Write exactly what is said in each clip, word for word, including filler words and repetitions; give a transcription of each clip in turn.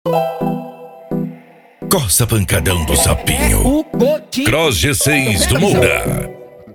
Costa Pancadão do Sapinho, Cross G seis do Moura.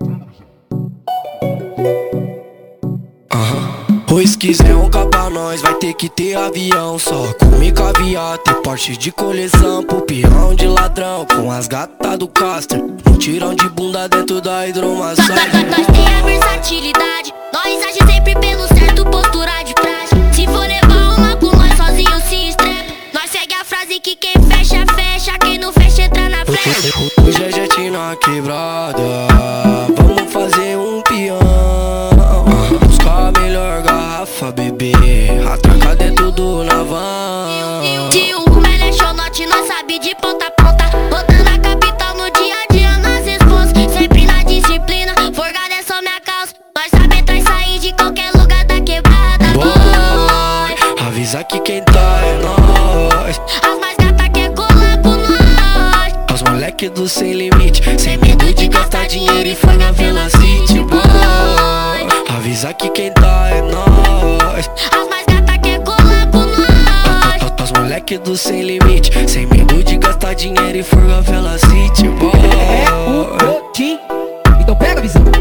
Pois quiser um pra nós, vai ter que ter avião. Só come caviar, ter Porsche de coleção. Pro peão de ladrão, com as gatas do Castor. Um tirão de bunda dentro da hidromassagem. Nós tem a versatilidade, nós age sempre pelo certo, postura de praxe. Se for levar uma com nós sozinho se estrepa. Nós segue a frase que quem fecha, fecha. Quem não fecha, entra na festa. Hoje é jet na quebrada, vamos fazer um peão. Buscar a melhor garrafa, bebê, atracar dentro do navão. Se o rumo é lechonote, nós sabe de ponta a ponta. Botando a capital no dia a dia, nas responsas. Sempre na disciplina, forgada é só minha calça. Nós sabe entrar e sair de qualquer lugar da quebrada. Boy, avisa que quem tá é nós. As mais gata quer colar com nós. Os moleque do sem limite, sem medo de gastar dinheiro e foi na Vila City, boy. Avisa que quem tá é nós. As mais gata quer colar com nós. Os moleque do sem limite, sem medo de gastar dinheiro e for na Vila City, boy. É o Cotim, então pega a visão.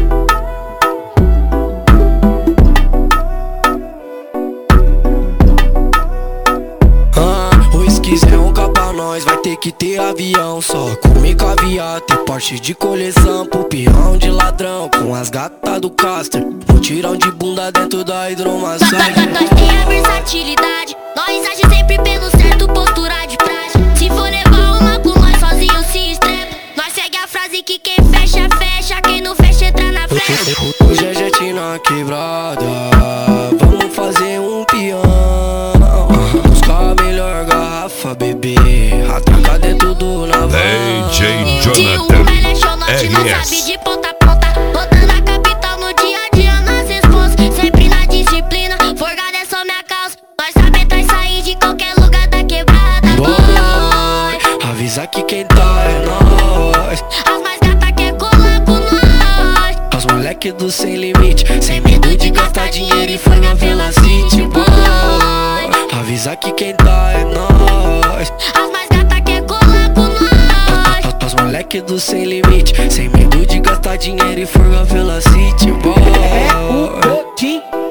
Quiser um pra nós, vai ter que ter avião. Só come caviar, ter Porsche de coleção. Pro peão de ladrão, com as gatas do Castor. Um tirão de bunda dentro da hidromassagem. Nós tem a versatilidade, nós age sempre pelo certo, postura de praxe. Se for levar uma com nós sozinho se estrepa. Nós segue a frase que quem fecha, fecha. Quem não fecha, entra na festa. Hoje é jet na quebrada, vamos fazer um peão. Buscar a melhor garrafa, bebê, atracar dentro do navão. D J Se o Jonathan rumo é lechonote, nós R sabe S. de ponta a ponta. Botando a capital no dia a dia, nas responsas. Sempre na disciplina, forgada é só minha calça. Nós sabe entrar e sair de qualquer lugar da quebrada. Boy, avisa que quem tá é nós. As mais gata quer colar com nós. Os moleque do sem limite, sem medo de gastar dinheiro e foi na Vila City, boy. Avisa que quem tá é nós. As mais gata quer colar com nós. Os moleque do sem limite, sem medo de gastar dinheiro e for na Vila City, boy. É o Cotim.